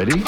Ready?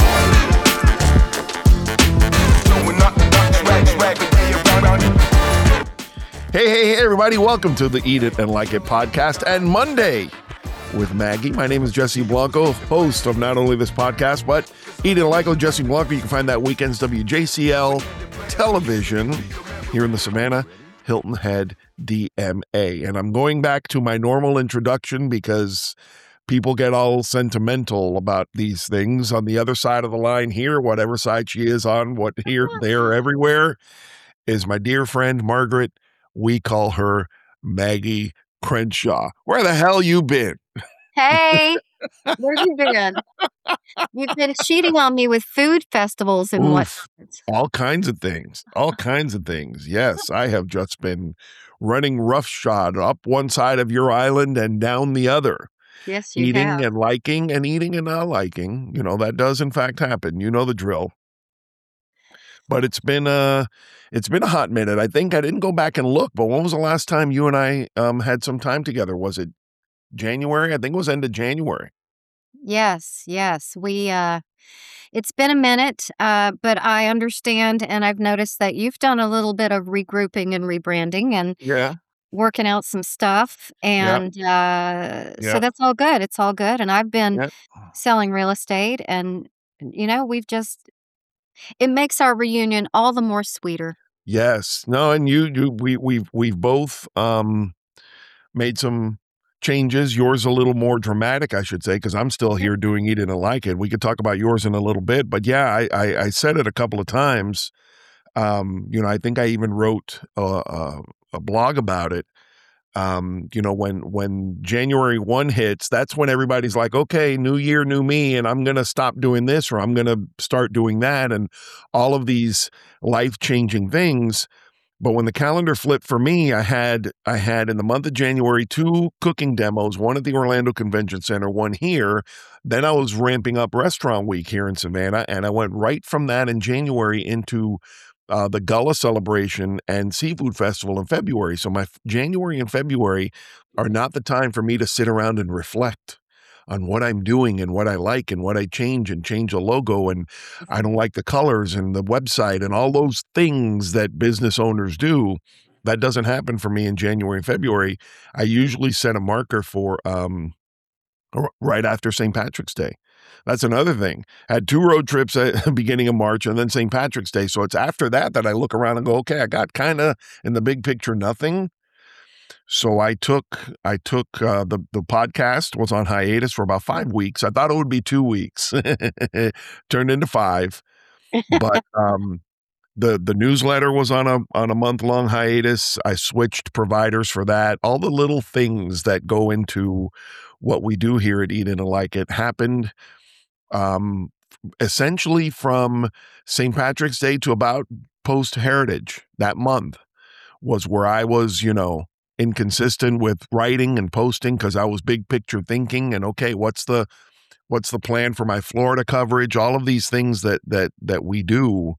Hey, everybody. Welcome to the Eat It and Like It podcast and Monday with Maggie. My name is Jesse Blanco, host of not only this podcast, but Eat It and Like It with Jesse Blanco. You can find that weekend's WJCL television here in the Savannah, Hilton Head, DMA. And I'm going back to my normal introduction because people get all sentimental about these things. On the other side of the line here, whatever side she is on, what here, there, everywhere, is my dear friend, Margaret. We call her Maggie Crenshaw. Where the hell you been? Hey, where have you been? You've been cheating on me with food festivals and what? All kinds of things. All kinds of things. Yes, I have just been running roughshod up one side of your island and down the other. Yes, you eating have. and liking and eating and not liking. You know, that does in fact happen. You know the drill. But it's been a hot minute. I think I didn't go back and look, but when was the last time you and I had some time together? Was it January? I think it was end of January. Yes. We it's been a minute, but I understand, and I've noticed that you've done a little bit of regrouping and rebranding and working out some stuff, and so that's all good. It's all good, and I've been selling real estate, and we've just it makes our reunion all the more sweeter. Yes. No, and we've both made some changes. Yours a little more dramatic, I should say, because I'm still here doing Eat It and Like It. We could talk about yours in a little bit, but yeah, I said it a couple of times. I think I even wrote a blog about it. When January 1 hits, that's when everybody's like, okay, new year, new me, and I'm going to stop doing this or I'm going to start doing that and all of these life-changing things. But when the calendar flipped for me, I had in the month of January 2 cooking demos, one at the Orlando Convention Center, one here. Then I was ramping up Restaurant Week here in Savannah, and I went right from that in January into the Gullah celebration and Seafood Festival in February. So my January and February are not the time for me to sit around and reflect on what I'm doing and what I like and what I change a logo. And I don't like the colors and the website and all those things that business owners do. That doesn't happen for me in January and February. I usually set a marker for right after St. Patrick's Day. That's another thing. I had 2 road trips at the beginning of March and then St. Patrick's Day. So it's after that I look around and go, okay, I got kind of in the big picture nothing. So I took the podcast was on hiatus for about 5 weeks. I thought it would be 2 weeks. Turned into 5. But the newsletter was on a month-long hiatus. I switched providers for that. All the little things that go into what we do here at Eat It and Like It happened essentially from St. Patrick's Day to about post-Heritage. That month was where I was, inconsistent with writing and posting because I was big picture thinking and okay, what's the plan for my Florida coverage? All of these things that we do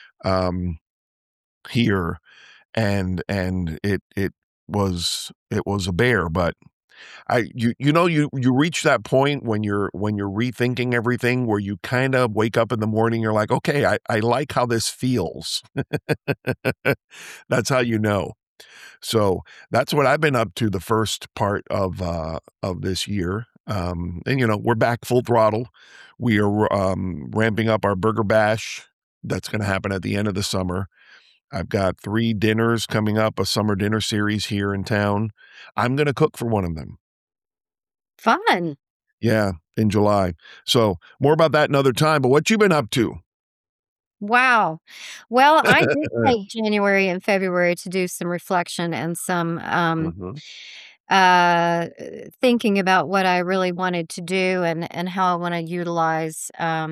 here, and it was a bear, but you reach that point when you're rethinking everything where you kind of wake up in the morning, you're like, okay, I like how this feels. That's how you know. So that's what I've been up to the first part of this year. And we're back full throttle. We are ramping up our Burger Bash. That's going to happen at the end of the summer. I've got 3 dinners coming up, a summer dinner series here in town. I'm going to cook for one of them. Fun. Yeah, in July. So more about that another time. But what you been up to? Wow. Well, I did take January and February to do some reflection and some thinking about what I really wanted to do and how I want to utilize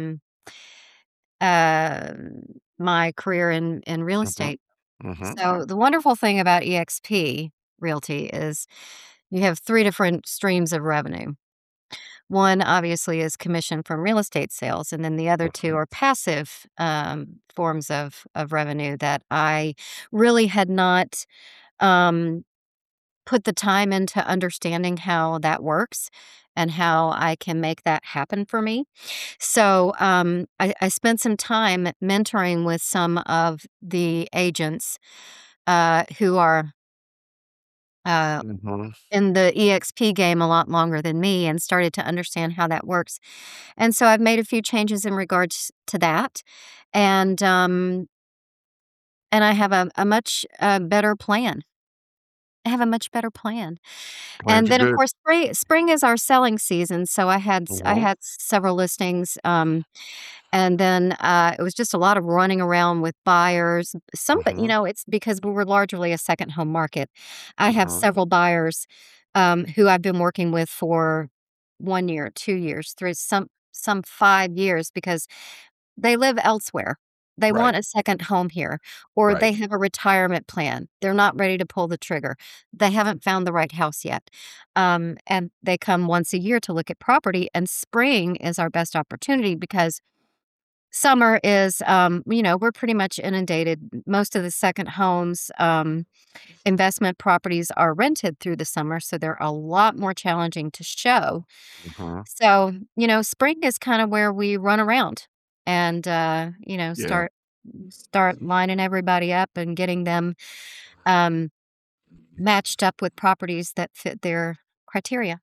my career in real estate. So the wonderful thing about eXp Realty is you have 3 different streams of revenue. One obviously is commission from real estate sales, and then the other 2 are passive forms of revenue that I really had not put the time into understanding how that works and how I can make that happen for me. So, I spent some time mentoring with some of the agents, who are, uh, Mhm. in the EXP game a lot longer than me and started to understand how that works. And so I've made a few changes in regards to that, and, um, and I have a much, better plan. I have a much better plan. And Plans are then, of good. course, spring is our selling season, so I Mhm. had several listings, and then, it was just a lot of running around with buyers. But, Mhm. it's because we were largely a second home market. I have Mhm. several buyers, who I've been working with for 1 year, 2 years, 3 some 5 years because they live elsewhere. They Right. want a second home here, or Right. they have a retirement plan. They're not ready to pull the trigger. They haven't found the right house yet. And they come once a year to look at property, and spring is our best opportunity because summer is, we're pretty much inundated. Most of the second homes, investment properties are rented through the summer, so they're a lot more challenging to show. Mhm. So, spring is kind of where we run around and, Yeah. start lining everybody up and getting them, um, matched up with properties that fit their criteria.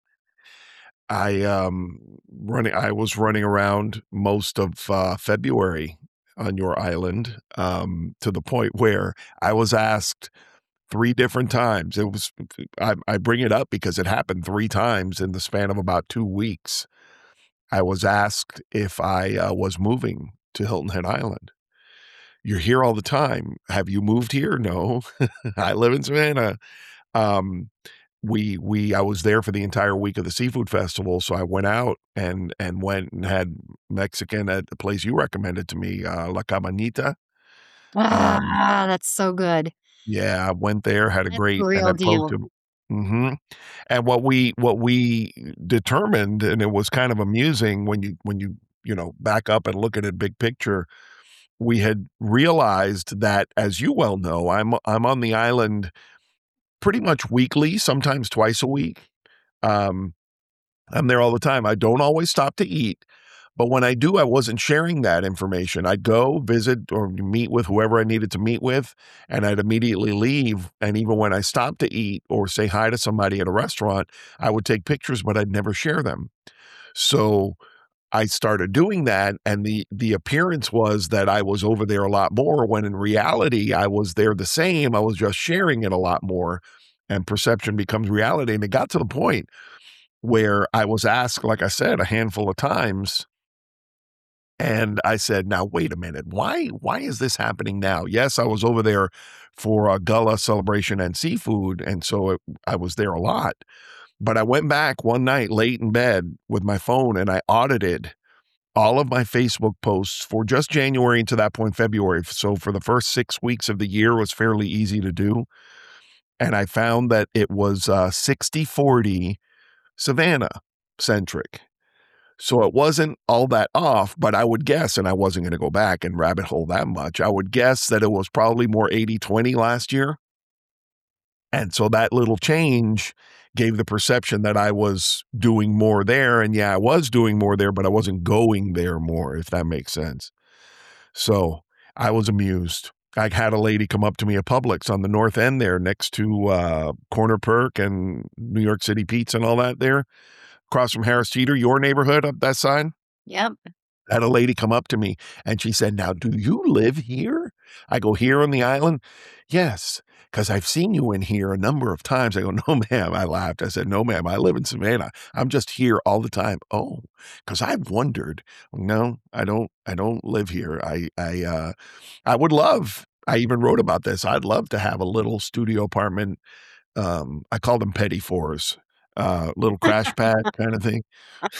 I was running around most of, February on your island, to the point where I was asked 3 different times. It was I bring it up because it happened 3 times in the span of about 2 weeks. I was asked if I, was moving to Hilton Head Island. "You're here all the time. Have you moved here?" "No. I live in Savannah." Um, we I was there for the entire week of the seafood festival, so I went out and went and had Mexican at the place you recommended to me, La Cabanita. Um, Ah, that's so good. yeah, I went there, had a That's the great and real then deal. posted. Mhm. And what we determined, and it was kind of amusing when you, back up and look at it big picture, we had realized that, as you well know, I'm on the island pretty much weekly, sometimes twice a week. Um, I'm there all the time. I don't always stop to eat, but when I do, I wasn't sharing that information. I'd go visit or meet with whoever I needed to meet with, and I'd immediately leave. And even when I stopped to eat or say hi to somebody at a restaurant, I would take pictures, but I'd never share them. So I started doing that, and the appearance was that I was over there a lot more, when in reality, I was there the same. I was just sharing it a lot more, and perception becomes reality. And it got to the point where I was asked, like I said, a handful of times, and I said, "Now wait a minute, why is this happening now?" Yes, I was over there for a gala celebration and seafood, and so I was there a lot. But I went back one night late in bed with my phone and I audited all of my Facebook posts for just January and to that point February. So for the first 6 weeks of the year was fairly easy to do, and I found that it was 60/40 Savannah centric. So it wasn't all that off, but I would guess, and I wasn't gonna go back and rabbit hole that much, I would guess that it was probably more 80/20 last year, and so that little change gave the perception that I was doing more there, and yeah, I was doing more there, but I wasn't going there more, if that makes sense. So, I was amused. I had a lady come up to me at Publix on the north end there next to, Corner Perk and New York City Pizza and all that there, across from Harris Teeter, your neighborhood up that side. Yep. Had a lady come up to me and she said, "Now, do you live here?" I go, "Here on the island?" "Yes, because I've seen you in here a number of times." I go, "No, ma'am." I laughed. I said, "No, ma'am. I live in Savannah. I'm just here all the time." "Oh, because I've wondered." "No, I don't live here. I would love." I even wrote about this. I'd love to have a little studio apartment. I call them petty fours, little crash pad kind of thing.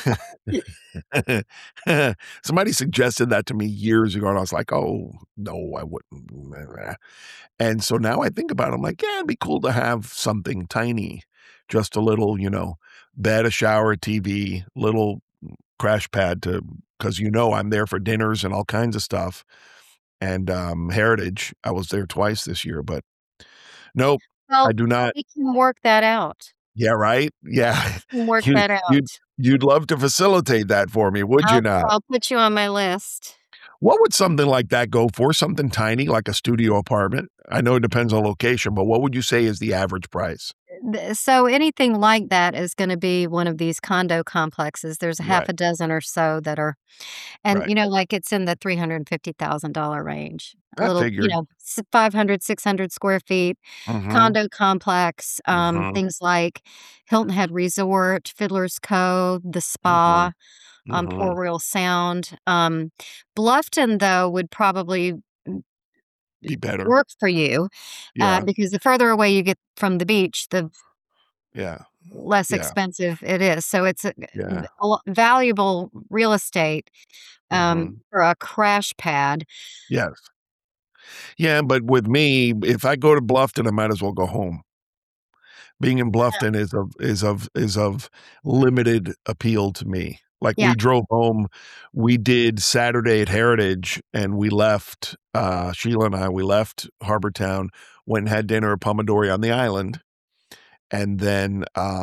Somebody suggested that to me years ago, and I was like, "Oh, no, I wouldn't." And so now I think about it, I'm like, "Yeah, it'd be cool to have something tiny, just a little, bed, a shower, a TV, little crash pad to, because I'm there for dinners and all kinds of stuff." And, Heritage, I was there twice this year, but nope. I Well, do not. we can work that out. Yeah, right? Yeah. We can work You that you'd out. you'd love to facilitate that for me, would you not? I'll put you on my list. What would something like that go for? Something tiny like a studio apartment? I know it depends on location, but what would you say is the average price? So anything like that is gonna be one of these condo complexes. There's a half Right, a dozen or so that are and, right. like, it's in the $350,000 range. A I little, figured. 500, 600 square feet, Mhm, condo complex, mhm, things like Hilton Head Resort, Fiddler's Cove, the mhm, spa on Port mhm. Royal Sound. Bluffton, though, would probably Be better. work for you, Yeah, because the further away you get from the beach, the yeah, less yeah, expensive it is. So it's yeah. valuable real estate, Mhm. for a crash pad. Yes. Yeah, but with me, if I go to Bluffton, I might as well go home. Being in Bluffton is of limited appeal to me. Like, Yeah, we drove home, we did Saturday at Heritage, and we left, Sheila and I, we left Harbour Town, went and had dinner at Pomodori on the island, and then,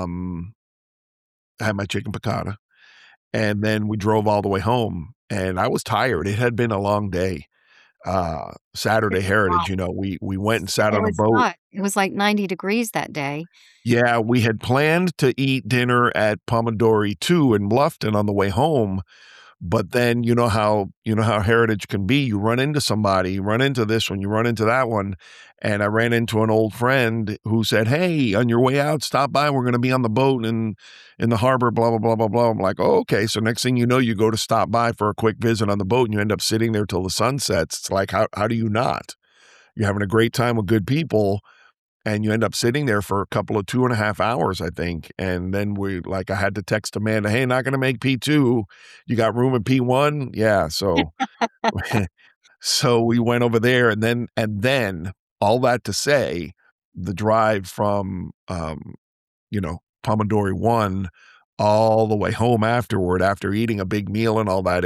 had my chicken piccata, and then we drove all the way home, and I was tired. It had been a long day. it Saturday was hot. Heritage, we went and sat It on a was boat. hot. It was like 90 degrees that day. Yeah, we had planned to eat dinner at Pomodori 2 in Bluffton on the way home, but then you know how Heritage can be. You run into somebody, you run into this one, you run into that one, and I ran into an old friend who said, "Hey, on your way out, stop by. We're gonna be on the boat in the harbor, blah, blah, blah, blah, blah." I'm like, "Oh, okay." So next thing you know, you go to stop by for a quick visit on the boat, and you end up sitting there till the sun sets. It's like, how do you not? You're having a great time with good people, and you end up sitting there for a couple of 2.5 hours, I think, and then I had to text Amanda, "Hey, not gonna make P2. You got room in P1?" Yeah, so so we went over there, and then all that to say, the drive from, Pomodori 1 all the way home afterward, after eating a big meal and all that,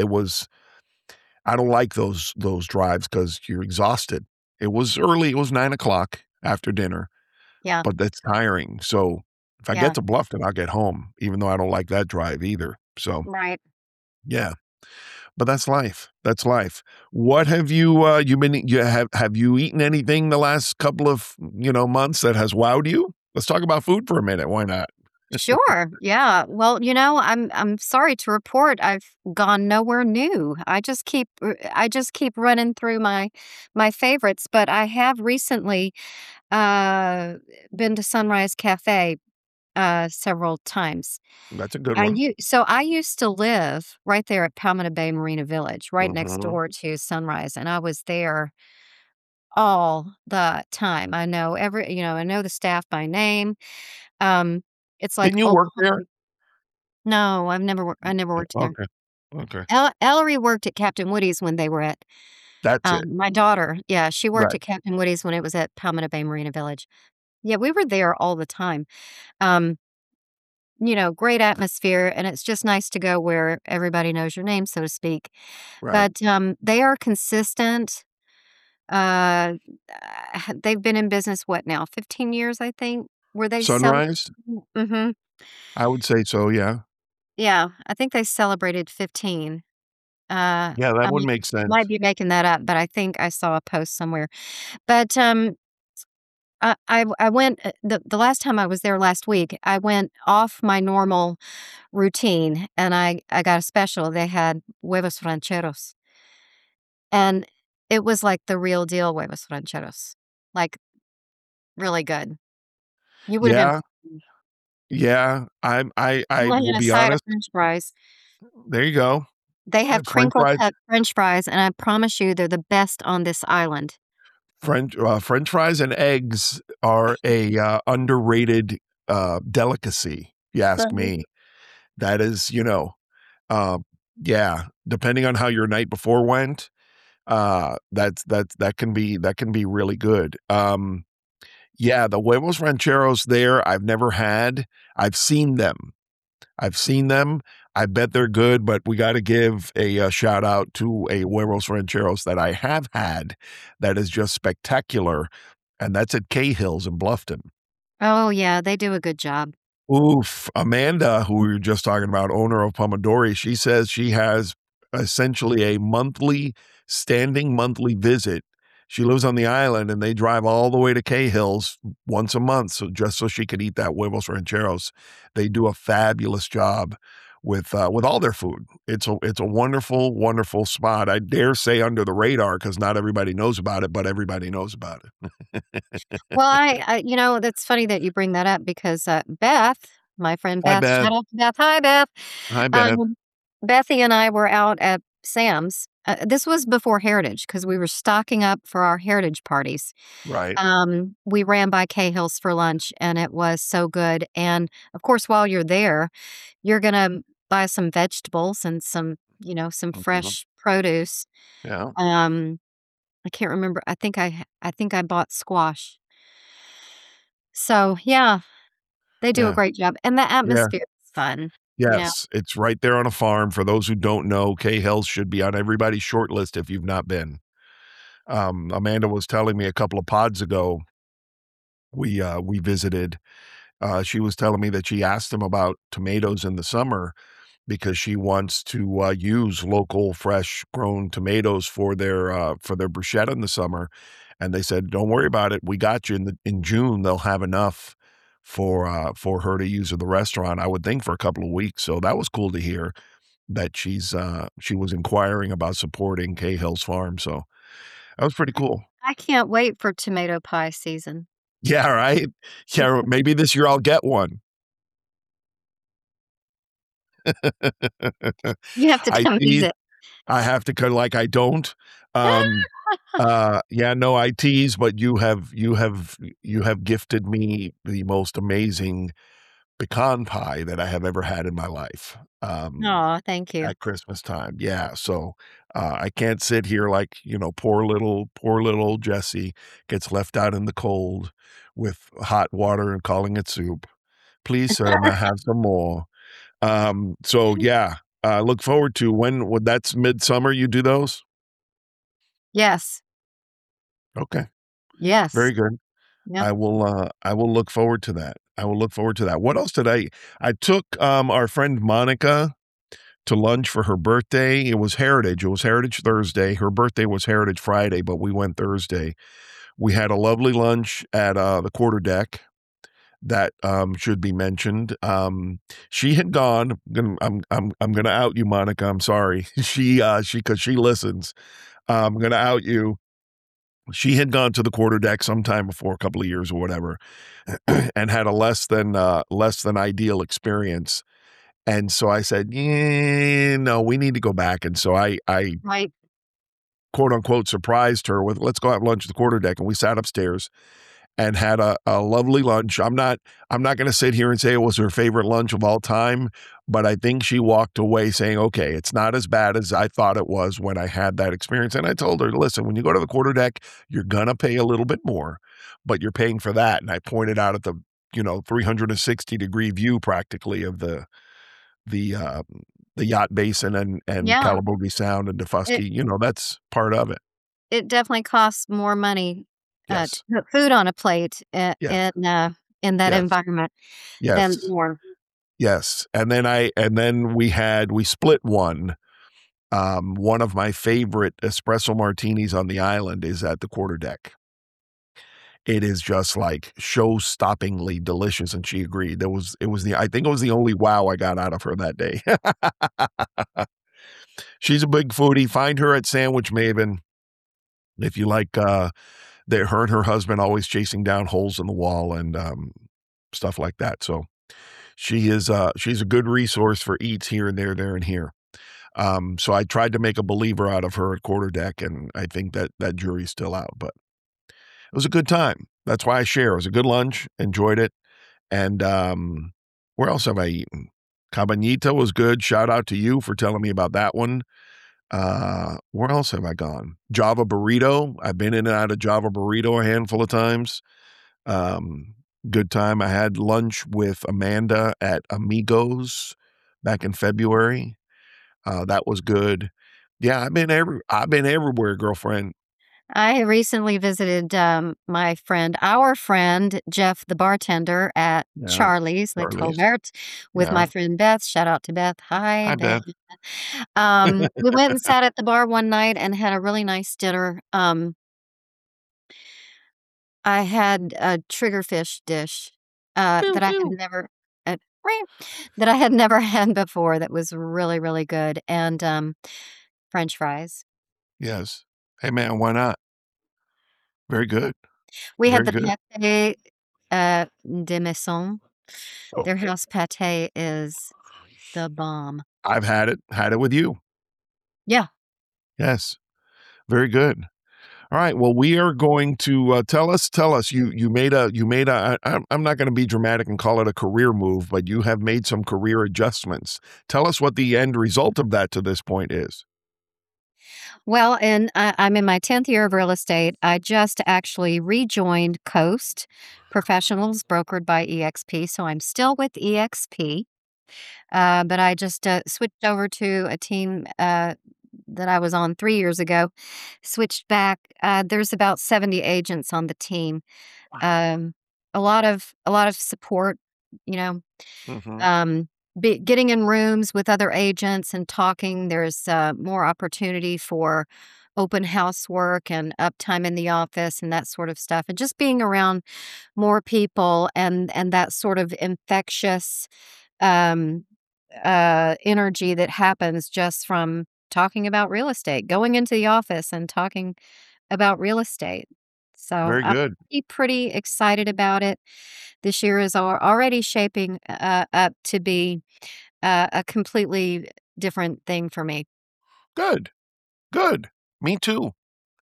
I don't like those drives because 'cause you're exhausted. It was early, it was 9 o'clock after dinner, Yeah, but that's tiring. So if I get yeah, to Bluffton, I'll get home, even though I don't like that drive either. So, right. yeah, but that's life. That's life. What have have you eaten anything the last couple of, months that has wowed you? Let's talk about food for a minute. Why not? Sure. Yeah. Well, I'm sorry to report I've gone nowhere new. I just keep running through my favorites, but I have recently uh been to Sunrise Cafe several times. That's a good one. I used to live right there at Palmetto Bay Marina Village, right next Mhm. door to Sunrise, and I was there all the time. I know the staff by name. Um, it's like Didn't you old work there? home. No, I never worked there. Okay. Okay. Ellery worked at Captain Woody's when they were at That's it. my daughter, yeah, she worked Right. at Captain Woody's when it was at Palmetto Bay Marina Village. Yeah, we were there all the time. Um, great atmosphere, and it's just nice to go where everybody knows your name, so to speak. Right. But, they are consistent. Uh, they've been in business, what now, 15 years, I think? Were they cel Sunrise? Mhm. I would say so, yeah. Yeah, I think they celebrated 15. Yeah, that I would might make sense. might be making that up, but I think I saw a post somewhere. But, I went, the last time I was there last week, I went off my normal routine, and I got a special. They had huevos rancheros, and it was like the real deal huevos rancheros, like, really good. You would have been Yeah, yeah, I and will a be side of honest. french fries. There you go. They have French crinkle fries cut french fries, and I promise you they're the best on this island. French fries and eggs are a, underrated, delicacy, if you ask Mhm. me. That is, um, yeah, depending on how your night before went, that can be really good. Yeah, the huevos rancheros there, I've never had. I've seen them. I've seen them. I bet they're good, but we gotta give a, shout out to a huevos rancheros that I have had that is just spectacular, and that's at Cahill's in Bluffton. Oh, yeah, they do a good job. Oof. Amanda, who we were just talking about, owner of Pomodori, she says she has essentially a standing monthly visit. She lives on the island and they drive all the way to Cahill's once a month. So just so she could eat that huevos rancheros. They do a fabulous job with all their food. It's a wonderful, wonderful spot. I dare say under the radar because not everybody knows about it, but everybody knows about it. Well, that's funny that you bring that up because, Beth, my friend Hi, Beth, Beth. shout out to Beth. Hi, Beth. Hi, Beth. Um, Bethy and I were out at Sam's. This was before Heritage because we were stocking up for our Heritage parties. Right. We ran by Cahill's for lunch and it was so good. And of course, while you're there, you're gonna buy some vegetables and some Mhm. fresh produce. Yeah. Um, I can't remember. I think I bought squash. So, yeah, they do a Yeah. great job, and the Yeah. atmosphere is fun, you know? Yes, it's right there on a farm. For those who don't know, Cahill's should be on everybody's short list if you've not been. Amanda was telling me a couple of pods ago, we visited, she was telling me that she asked them about tomatoes in the summer because she wants to, use local fresh grown tomatoes for their bruschetta in the summer, and they said, "Don't worry about it, we got you in June, they'll have enough for her to use at the restaurant," I would think for a couple of weeks, so that was cool to hear that she was inquiring about supporting Cahill's farm, so that was pretty cool. I can't wait for tomato pie season. Yeah, right? Yeah, maybe this year I'll get one. You have to I come tease visit. I have to kinda like I don't. Um, yeah, no, I tease, but you have gifted me the most amazing pecan pie that I have ever had in my life, Aw, thank you. at Christmas time. Yeah, so, I can't sit here like, poor little Jesse gets left out in the cold with hot water and calling it soup. "Please, sir, may I have some more?" So yeah, look forward to when that's midsummer you do those? Yes, Okay, yes, very good. yep. I will look forward to that. I will look forward to that. What else did I took, our friend Monica to lunch for her birthday. It was Heritage. It was Heritage Thursday. Her birthday was Heritage Friday, but we went Thursday. We had a lovely lunch at, the Quarter Deck that, should be mentioned. She had gone I'm gonna out you, Monica, I'm sorry. She 'cause she listens. I'm gonna out you. She had gone to the Quarter Deck sometime before, a couple of years or whatever, and had a less than ideal experience, and so I said, "Yeah, no, we need to go back," and so I Right. quote, unquote, "surprised" her with, "Let's go have lunch at the Quarter Deck," and we sat upstairs and had a lovely lunch. I'm not gonna sit here and say it was her favorite lunch of all time, but I think she walked away saying, "Okay, it's not as bad as I thought it was when I had that experience." And I told her, "Listen, when you go to the Quarter Deck, you're gonna pay a little bit more, but you're paying for that." And I pointed out at the, 360-degree view practically of the, um, the yacht basin and Yeah, Calabogie Sound and it Daufuskie, that's part of it. it definitely costs more money, to Yes. put food on a plate Yes. in that Yes. environment than Yes. more. Yes, and then we split one. One of my favorite espresso martinis on the island is at the Quarter Deck. It is just, like, show-stoppingly delicious, and she agreed. It was the I think it was the only wow I got out of her that day. She's a big foodie. Find her at Sandwich Maven if you like, her and her husband always chasing down holes in the wall and, stuff like that, so she's a good resource for eats here and there and here. So I tried to make a believer out of her at Quarter Deck, and I think that that jury's still out, but it was a good time. That's why I share. It was a good lunch, enjoyed it, and, where else have I eaten? Cabañita was good. Shout out to you for telling me about that one. Where else have I gone? Java Burrito. I've been in and out of Java Burrito a handful of times. Um, Good time. I had lunch with Amanda at Amigos back in February. That was good. Yeah, I've been everywhere, girlfriend. I recently visited our friend Jeff, the bartender at Charlie's Les Colberts with my friend Beth. Shout out to Beth. Hi, Beth. We went and sat at the bar one night and had a really nice dinner. I had a triggerfish dish that I had never had before. That was really, really good, and French fries. Yes. Hey, man, why not? Very good. We had the pâté de maison. Their house pâté is the bomb. I've had it with you. Yeah. Yes. Very good. All right. Well, we are going to tell us. You made a. I'm not going to be dramatic and call it a career move, but you have made some career adjustments. Tell us what the end result of that to this point is. Well, and I'm in my 10th year of real estate. I just actually rejoined Coast Professionals, brokered by EXP. So I'm still with EXP, but I just switched over to a team that I was on 3 years ago. Switched back. There's about 70 agents on the team. A lot of support. Getting in rooms with other agents and talking. There's more opportunity for open house work and uptime in the office and that sort of stuff. And just being around more people and that sort of infectious energy that happens just from talking about real estate, going into the office and talking about real estate. So Very good. I'm pretty excited about it. This year is already shaping up to be a completely different thing for me. Good. Me too.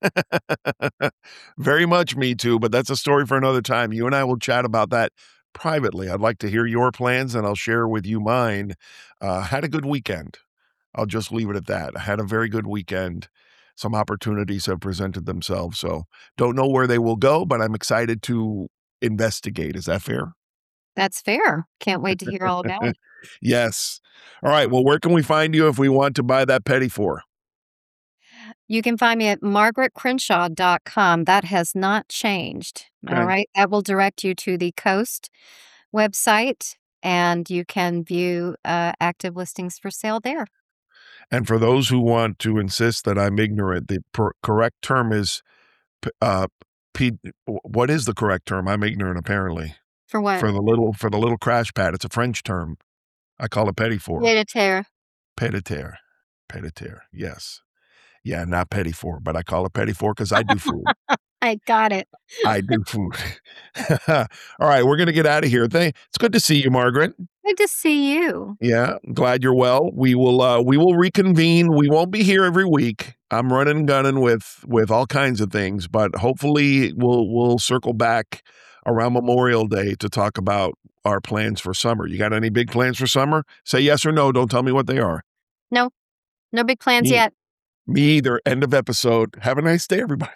Very much me too, but that's a story for another time. You and I will chat about that privately. I'd like to hear your plans and I'll share with you mine. Had a good weekend. I'll just leave it at that. I had a very good weekend. Some opportunities have presented themselves, so don't know where they will go, but I'm excited to investigate. Is that fair? That's fair. Can't wait to hear all about it. Yes. All right. Well, where can we find you if we want to buy that Petit Four? You can find me at margaretcrenshaw.com. That has not changed. Okay. All right. That will direct you to the Coast website, and you can view active listings for sale there. And for those who want to insist that I'm ignorant, the correct term is what is the correct term? I'm ignorant, apparently. For what? For the little crash pad. It's a French term. I call it Petit Four. Pied-à-terre. Pied-à-terre. Yes. Yeah, not Petit Four, but I call it Petit Four because I do food. I got it. I do food. All right, we're going to get out of here. It's good to see you, Margaret. Good to see you. Yeah, glad you're well. We will reconvene. We won't be here every week. I'm running and gunning with all kinds of things, but hopefully we'll circle back around Memorial Day to talk about our plans for summer. You got any big plans for summer? Say yes or no. Don't tell me what they are. No big plans yet. Me either. End of episode. Have a nice day, everybody.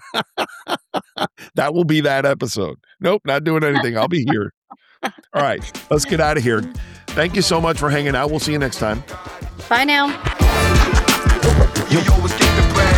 That will be that episode. Nope, not doing anything. I'll be here. All right, let's get out of here. Thank you so much for hanging out. We'll see you next time. Bye now. You always keep it